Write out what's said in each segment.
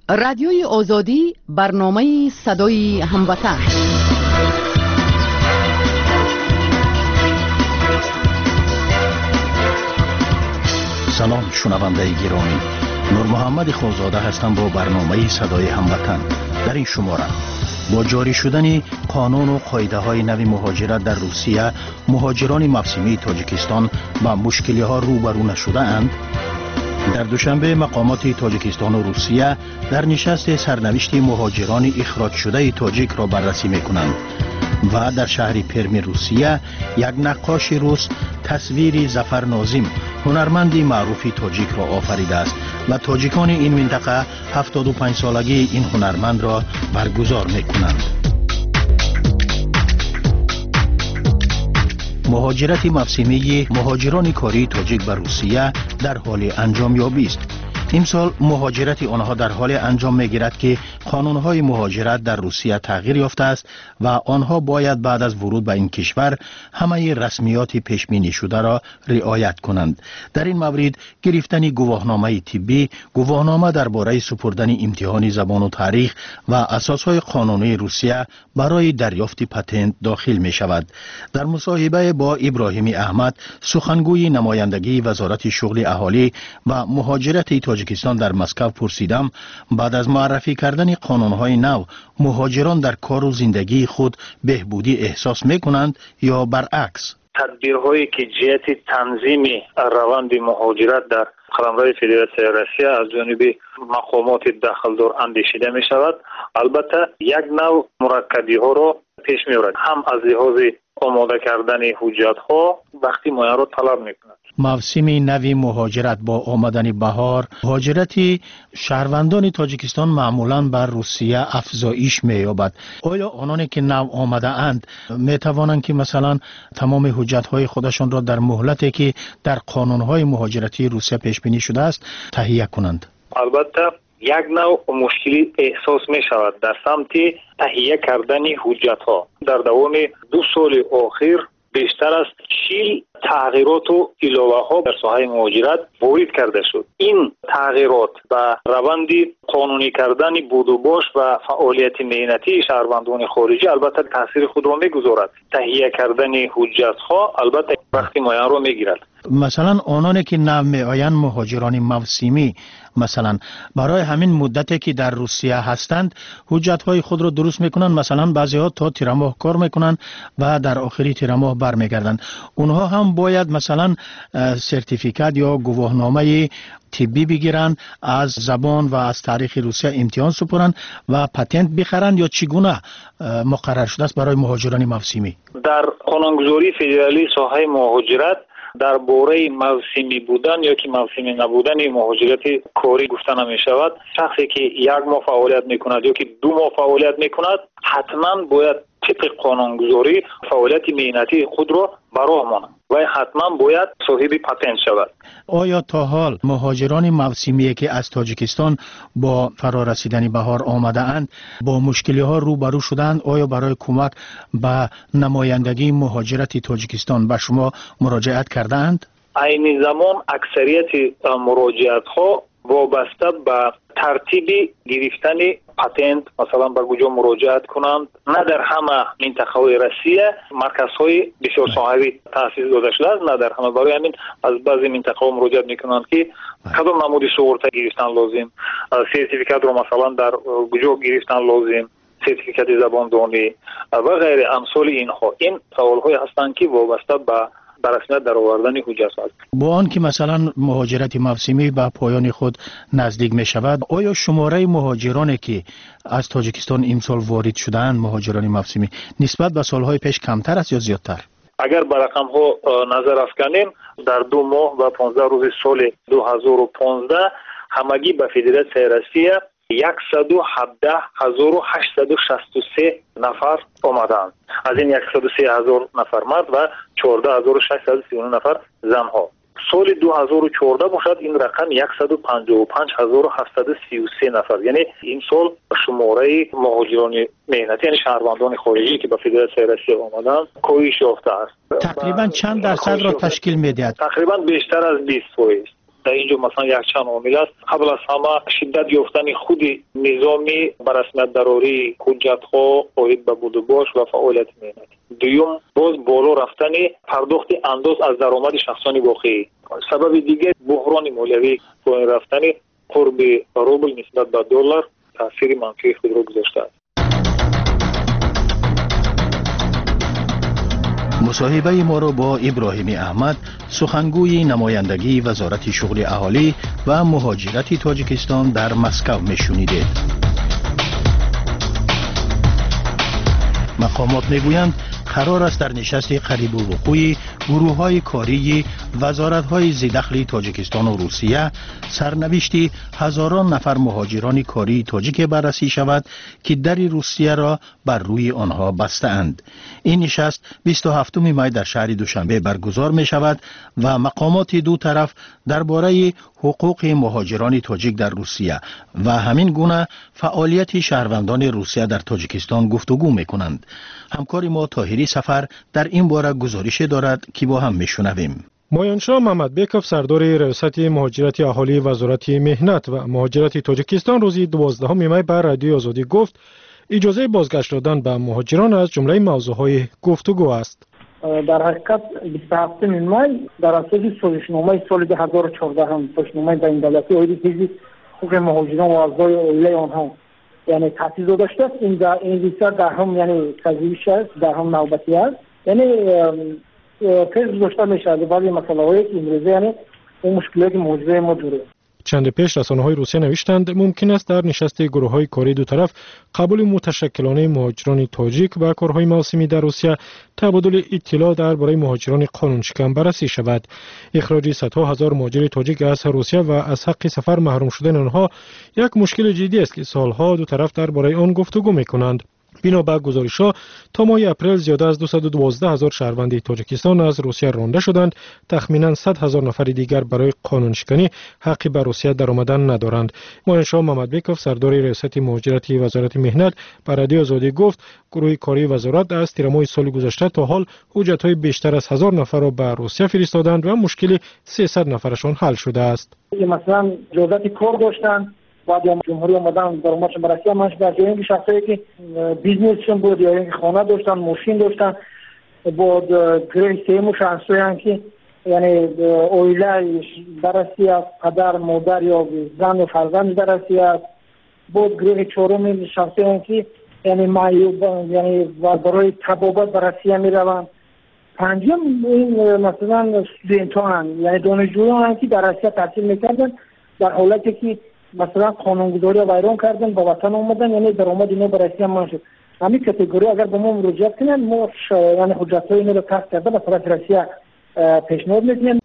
رادیوی آزادی برنامه صدای هموطن. سلام شنونده گرامی، نور محمد خوزاده هستم با برنامه صدای هموطن. در این شماره با جاری شدن قانون و قاعده های نوی مهاجرت در روسیه، مهاجران موسمی تاجیکستان با مشکلی ها روبرو نشده اند. در دوشنبه مقامات تاجیکستان و روسیه در نشست سرنوشت مهاجران اخراج شده تاجیک را بررسی میکنند و در شهر پرم روسیه یک نقاش روس تصویر ظفر ناظم، هنرمندی معروفی تاجیک را آفریده است و تاجیکان این منطقه 75 سالگی این هنرمند را برگزار میکنند. مهاجرت موسمی مهاجران کاری تاجیک به روسیه در حال انجام یابی است. امسال مهاجرت آنها در حال انجام میگیرد که قانونهای مهاجرت در روسیه تغییر یافته است و آنها باید بعد از ورود به این کشور همه رسمیات پیش بینی شده را رعایت کنند. در این مورد گرفتن گواهنامه طبی، گواهنامه درباره سپردن امتحان زبان و تاریخ و اساسهای قانونی روسیه برای دریافت پتنت داخل می شود. در مصاحبه با ابراهیم احمد، سخنگوی نمایندگی وزارت شغل اهالی و مهاجرت تاجیکستان در مسکو پرسیدم بعد از معرفی کردن قانونهای نو مهاجران در کار و زندگی خود بهبودی احساس میکنند یا برعکس؟ تدبیرهایی که جهت تنظیم روند مهاجرت در قلمرو فدراسیون روسیه از جانب مقامات داخلدار اندیشیده می شود، البته یک نوع مرکبی ها را پیش می آورد، هم از لحاظ آماده کردن حجت ها وقتی مایه را طلب می کند. موسم نوی مهاجرت با آمدن بهار، مهاجرت شهروندان تاجیکستان معمولاً بر روسیه افزایش می‌یابد. آیا آنانی که نو آمده اند می توانند که مثلا تمام حجت های خودشان را در مهلتی که در قانون‌های مهاجرتی روسیه پیش بینی شده است تهیه کنند؟ البته یک نوع مشکلی احساس می شود در سمت تهیه کردن حجت ها. در دوام 2 سال اخیر بیشتر از 40 تغییرات و علاوه ها در ساحه مهاجرت وارد کرده شد. این تغییرات و روند قانونی کردن بود و باش و فعالیت مهنتی شهروندان خارجی البته تاثیر خود را میگذارد. تهیه کردن حجت ها البته وقتی معین را میگیرد. مثلا آنانی که نو میآیند مهاجران موسمی مثلا برای همین مدتی که در روسیه هستند حجت های خود را درست میکنند، مثلا بعضی ها تا تیر ماه کار میکنند و در آخری تیر ماه برمیگردند. اونها هم باید مثلا سرتیفیکات یا گواهنامه طبی بگیرند، از زبان و از تاریخ روسیه امتحان سپارند و پتنت بخرند، یا چگونه مقرر شده است برای مهاجران موسمی؟ در قانونگذاری فدرالی ساحه مهاجرت در باره موسمی بودن یا که موسمی نبودن مهاجرت کاری گفته نمی شود. شخصی که 1 ماه فعالیت می کند یا که 2 ماه فعالیت می کند حتما باید طبق قانونگذاری فعالیت مهنتی خود را براه ماند و حتما باید صاحب پتنت شود. آیا تا حال مهاجران موسمی که از تاجیکستان با فرارسیدن بهار آمده اند با مشکلی ها روبرو شدند؟ آیا برای کمک به نمایندگی مهاجرت تاجیکستان به شما مراجعت کرده اند؟ عین زمان اکثریت مراجعت ها وابسته به ترتیب گرفتن پتنت مثلا به کجا مراجعت کنند. نه در همه منطقه های روسیه مرکز های بسیار صاحبی تأسیس داده شده است، نه در همه. برای همین از بعضی منطقه ها مراجعت میکنند که کدام نمود سوغرته گرفتن لازم، سرتیفیکات رو مثلا در کجا گرفتن لازم، سرتیفیکات زبان دانی و غیره امثال اینها. این سوال های هستند که وابسته به رسمیت در آوردن حجت است. با آن که مثلا مهاجرت موسمی به پایان خود نزدیک می شود، آیا شماره مهاجرانی که از تاجیکستان امسال وارد شدند مهاجران موسمی نسبت به سالهای پیش کمتر است یا زیادتر؟ اگر به رقم ها نظر افکنیم در 2 ماه و 15 روز سال 2015 همگی به فدراسیون روسیه 117,863 نفر آمدند. از این 103,000 نفر مرد و 14,639 نفر زن ها. سال 2014 باشد این رقم 155,733 نفر. یعنی این سال شماره مهاجران مهنتی یعنی شهروندان خارجی که به فدراسیون روسیه آمدند کاهش یافته است. تقریبا چند درصد را تشکیل می‌دهد؟ تقریبا بیشتر از 20%. در اینجا مثلا یک چند عامل است. قبل از همه شدت یافتن خود نظامی بر رسمیت ضروری حجت‌ها عاید به بود و باش و فعالیت مهنتی. دوم باز بالا رفتن پرداخت انداز از درآمد شخصانی واقعی. سبب دیگر بحران مالیوی پایین رفتن قرب روبل نسبت به دلار تاثیر منفی خود را گذاشته است. مصاحبه ما را با ابراهیم احمد، سخنگوی نمایندگی وزارت شغل اهالی و مهاجرت تاجیکستان در مسکو میشنیدید. مقامات میگویند قرار است در نشست قریب الوقوع گروه‌های کاری وزارت‌های ذی‌دخل تاجیکستان و روسیه سرنوشت هزاران نفر مهاجران کاری تاجیک بررسی شود که در روسیه را بر روی آنها بسته‌اند. این نشست 27 می در شهر دوشنبه برگزار می شود و مقامات دو طرف درباره حقوق مهاجران تاجیک در روسیه و همین گونه فعالیت شهروندان روسیه در تاجیکستان گفتگو می کنند. همکار ما طاهری سفر در این باره گزارش دارد که با هم میشنویم. مایانشاه محمدبکوف سردار ریاست مهاجرت اهالی وزارت مهنت و مهاجرت تاجیکستان روز 12 می بر رادیو آزادی گفت اجازه بازگشت دادن به مهاجران از جمله موضوعهای گفتگو است. در حقیقت 27 می در اساس سازشنامه سال 2014 هم سازشنامه بین دولتی عاید حفظ حقوق مهاجران و اعضای عائله آنها یعنی تأسیس داشته است. این ویزا در هم یعنی تجویز است، در هم نوبتی است، یعنی پیش داشته میشه ولی مسائلی که امروزه یعنی اون مشکلاتی موجوده ما داره. چند پیش رسانه‌های روسیه نوشتند ممکن است در نشست گروه‌های کاری دو طرف قبول متشکلانه مهاجران تاجیک و کارهای موسمی در روسیه تبادل اطلاع درباره مهاجران قانونشکن بررسی شود. اخراج صدها هزار مهاجر تاجیک از روسیه و از حق سفر محروم شدن آنها یک مشکل جدی است که سالها دو طرف درباره آن گفتگو می‌کنند. بنابر گزارش‌ها تا ماه اپریل زیاده از 212,000 شهروند تاجیکستان از روسیه رانده شدند. تخمیناً 100,000 نفر دیگر برای قانونشکنی حقی به روسیه درآمدن ندارند. مایانشاه محمدبکوف سردار ریاست مهاجرت وزارت مهنت به رادیو آزادی گفت گروه کاری وزارت از تیر ماه سال گذشته تا حال حجت‌های بیشتر از 1000 نفر را به روسیه فرستادند و مشکل 300 نفرشان حل شده است. مثلا اجازه کار داشتند بعد جمهوری اومدن درآمدشون به روسیه منش در جایی که شخصایی که بیزنسشون بود یا اینکه خانه داشتن ماشین داشتن بود گروه سیمو شخصایی که یعنی اویله در روسیه است، پدر مادر یا زن و فرزند در روسیه است. بود گروه چهارم شخصایی که یعنی معیوب یعنی برای تبابت به روسیه میروند. پنجم این مثلا استودنت‌ها یعنی دانشجویان که در روسیه تحصیل میکردن در حالتی که مثلا قانونگذاری را ویران کردن با وطن اومدن یعنی درآمد اینا به روسیه منش شد. همین کاتگوری اگر به ما مراجعت کنن ما یعنی حجت‌های اینا رو کسب کرده به طرف روسیه پیشنهاد میدیم.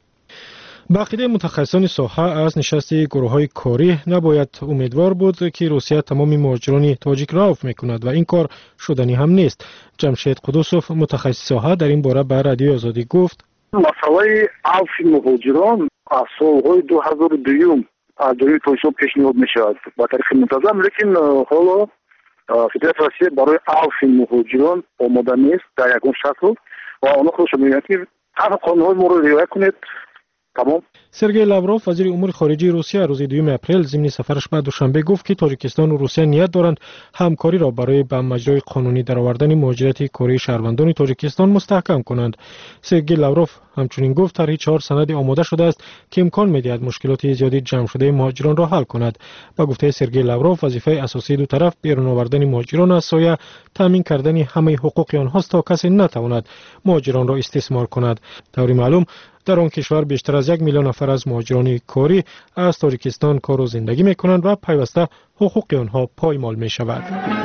بقیه متخصصان ساحه از نشست گروه‌های کاری نباید امیدوار بود که روسیه تمام مهاجران تاجیک را عفو میکند و این کار شدنی هم نیست. جمشید قدوسوف متخصص ساحه در این باره به رادیو آزادی گفت مسئله عفو مهاجران از سالهای 2002 از دوی تویشو پیشنهاد می شود با طریق منتظم، لیکن حالا فدراسیون روسیه برای عفو مهاجران آماده نیست در یکون شکل و آنها خودشون میگن که هر قانون‌های ما رو رعایت کنید. تمام. سرگئی لاوروف وزیر امور خارجه روسیه روز 2 اپریل ضمن سفرش به دوشنبه گفت که تاجیکستان و روسیه نیت دارند همکاری را برای به مجرای قانونی درآوردن مهاجرت کاری شهروندان تاجیکستان مستحکم کنند. سرگئی لاوروف همچنین گفت طرح 4 سند آماده شده است که امکان می‌دهد مشکلات زیادی جمع شده مهاجران را حل کند. با گفته سرگئی لاوروف وظیفه اساسی دو طرف بیرون آوردن مهاجران از سایه تامین کردن همه حقوق آنهاست تا کسی نتواند مهاجران را استثمار کند. طوری معلوم در آن کشور بیشتر از 1 میلیون نفر از مهاجران کاری از تاجیکستان کار و زندگی می‌کنند و پیوسته حقوق آنها پایمال می‌شود.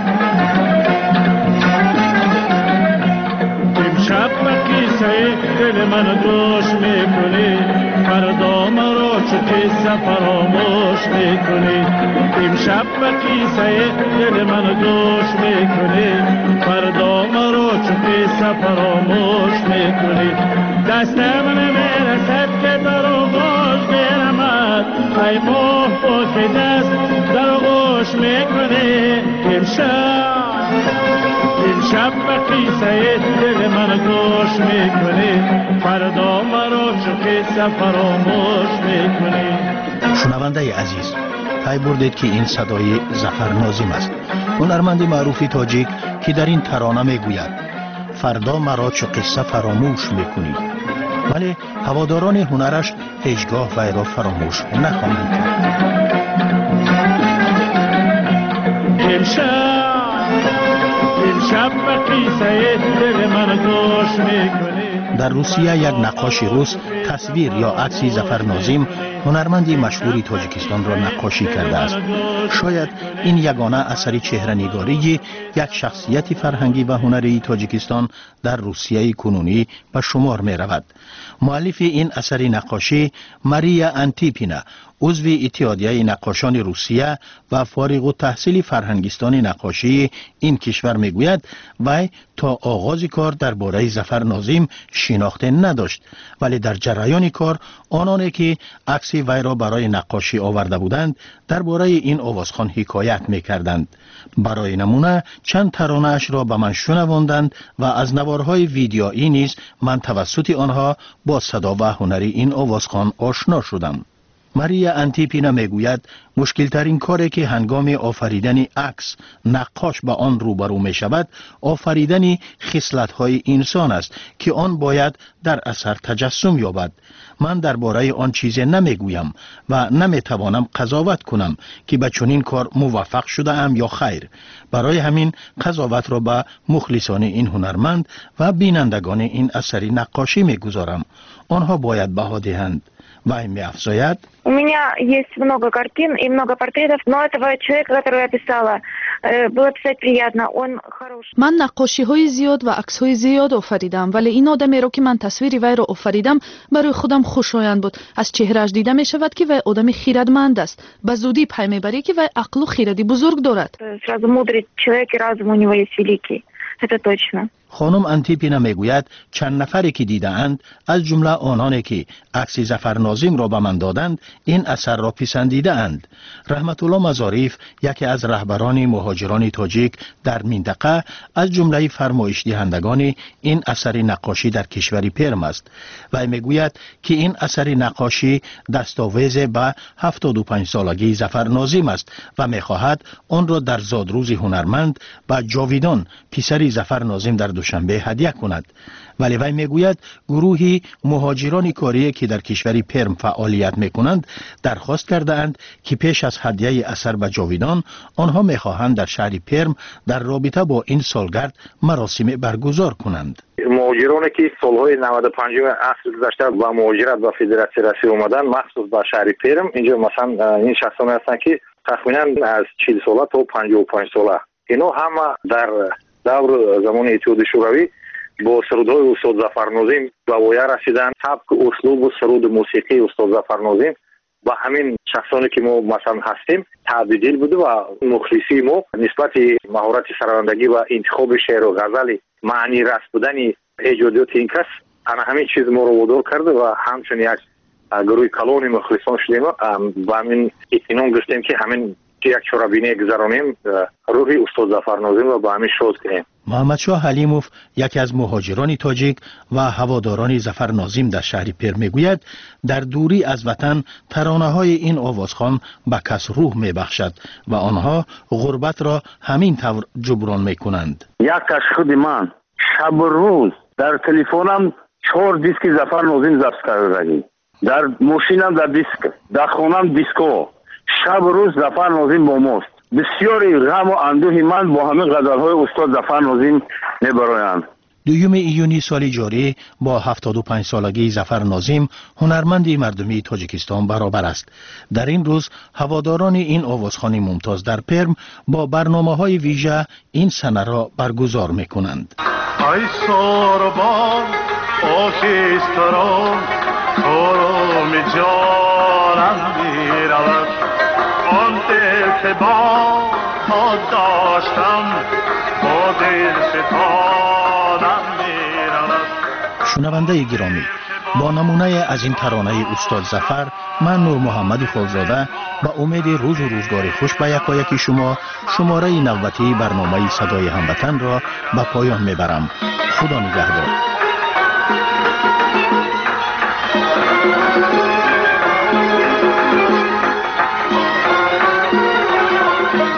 امشب قصه دل من دوش می‌کنی، فردا مرا چو قصه فراموش می‌کنی. امشب قصه دل من دوش می‌کنی، فردا مرا چو قصه فراموش می‌کنی. دست من میرسد که در آغوش گیرمت، ای محبوب که دست در آغوش میکنی. امشب امشب به قصه دل من گوش میکنی فردا مرا چو قصه فراموش میکنی. شنونده عزیز، پی بردید که این صدای ظفر ناظم است، هنرمند معروفی تاجیک که در این ترانه میگوید فردا مرا چو قصه فراموش میکنی، ولی هواداران هنرش هیچگاه وی را فراموش نخواهند کرد. امشب به قصه دل من گوش میکنی. در روسیه یک نقاش روس تصویر یا عکسی ظفر ناظم هنرمندی مشهوری تاجیکستان را نقاشی کرده است. شاید این یگانه اثری چهره‌نگاری یک شخصیت فرهنگی و هنری تاجیکستان در روسیه کنونی به شمار می رود. مؤلف این اثری نقاشی ماریا انتیپینا، عضو اتحادیه نقاشان روسیه و فارغ التحصیل فرهنگستان نقاشی این کشور میگوید وی تا آغاز کار درباره ظفر ناظم شناخته نداشت، ولی در جریان کار آنانی که عکس وی را برای نقاشی آورده بودند درباره این آوازخوان حکایت میکردند. برای نمونه چند ترانه اش را به من شنواندند و از نوارهای ویدیویی نیز من توسط آنها با صدا و هنر این آوازخوان آشنا شدم. ماریا انتیپینا میگوید مشکل ترین کاری که هنگام آفریدن عکس نقاش با آن روبرو می شود آفریدن خصلت های انسان است که آن باید در اثر تجسم یابد. من درباره آن چیزی نمیگویم و نمیتوانم قضاوت کنم که به چنین کار موفق شده ام یا خیر. برای همین قضاوت را به مخلصان این هنرمند و بینندگان این اثری نقاشی میگذارم. آنها باید بها دهند. وی می‌افزاید: У меня есть много картин и много портретов, но этого человека, которого я писала, было писать приятно, он хороший. من نقاشی های زیاد و عکس های زیاد آفریدم، ولی این آدمی را که من تصویری وی را آفریدم برای خودم خوشایند بود. از چهرهش دیده می شود که وی آدمی خیرتمند است. به زودی پی میبری که وی عقل و خیرتی بزرگ دارد. Сразу мудрый человек и разум у него есть великий. Это точно. خانم انتیپینا میگوید چند نفری که دیدند از جمله آنانی که عکس ظفر ناظم را به من دادند این اثر را پسندیده اند. رحمت الله مزاریف یکی از رهبران مهاجران تاجیک در منطقه از جمله فرمایش دهندگان این اثر نقاشی در کشور پرم است. و میگوید که این اثر نقاشی دستاویز به 75 سالگی ظفر ناظم است و میخواهد آن را در زادروز هنرمند به جاویدان پسر ظفر ناظم در دوشنبه هدیه کند. ولی وی میگوید گروهی مهاجران کاری که در کشور پرم فعالیت میکنند درخواست کرده اند که پیش از هدیه اثر به جاویدان آنها میخواهند در شهر پرم در رابطه با این سالگرد مراسم برگزار کنند. مهاجرانی که سالهای 95 عصر گذشته با مهاجرت و فدراسیون روسیه اومدن مخصوص به شهر پرم، اینجا مثلا این شخصانی هستند که تقریبا از 40 ساله تا 55 ساله، اینا همه در دور زمان اتحاد شوروی با سرودهای استاد ظفر ناظم به وایه رسیدن. سبک اسلوب و سرود موسیقی استاد ظفر ناظم با همین شخصانی که ما مثلا هستیم تبدیل بوده و مخلصی ما نسبت مهارت سرایندگی و انتخاب شعر و غزل معنی رس بودن ایجادیات این کس انا همین چیز ما رو وادار کرده و همچنین یک گروه کلون مخلصان شدیم و همین اطمینان گرفتیم که همین یک چرابینه گذرانیم روحی استاد ظفر ناظم را با همین شاد کنیم. محمد شاه حلیموف یکی از مهاجران تاجیک و هواداران ظفر ناظم در شهر پرم میگوید در دوری از وطن ترانه های این آوازخوان به کس روح میبخشد و آنها غربت را همین طور جبران میکنند. یکش خود من شب و روز در تلفنم 4 دیسک ظفر ناظم ضبط کرده، در ماشینم در دیسک، در خانم دیسکو، شب و روز ظفر ناظم با ماست. بسیاری غم و اندوه من با همین غزل‌های استاد ظفر ناظم می‌برآیند. 2 ایونی سال جاری با 75 سالگی ظفر ناظم هنرمند مردمی تاجیکستان برابر است. در این روز هواداران این آوازخوان ممتاز در پرم با برنامه‌های ویژه این سنه را برگزار می‌کنند. ای سربان آکستران خورم جانم می‌رود آن دل که با خود داشتم با دل ستانم می‌رود. شنونده گرامی، با نمونه از این ترانه استاد ظفر، من نور محمد خالزاده با امید روز و روزگار خوش به یکایک شما شماره 90 برنامه صدای هموطن را به پایان میبرم. خدا نگهدار.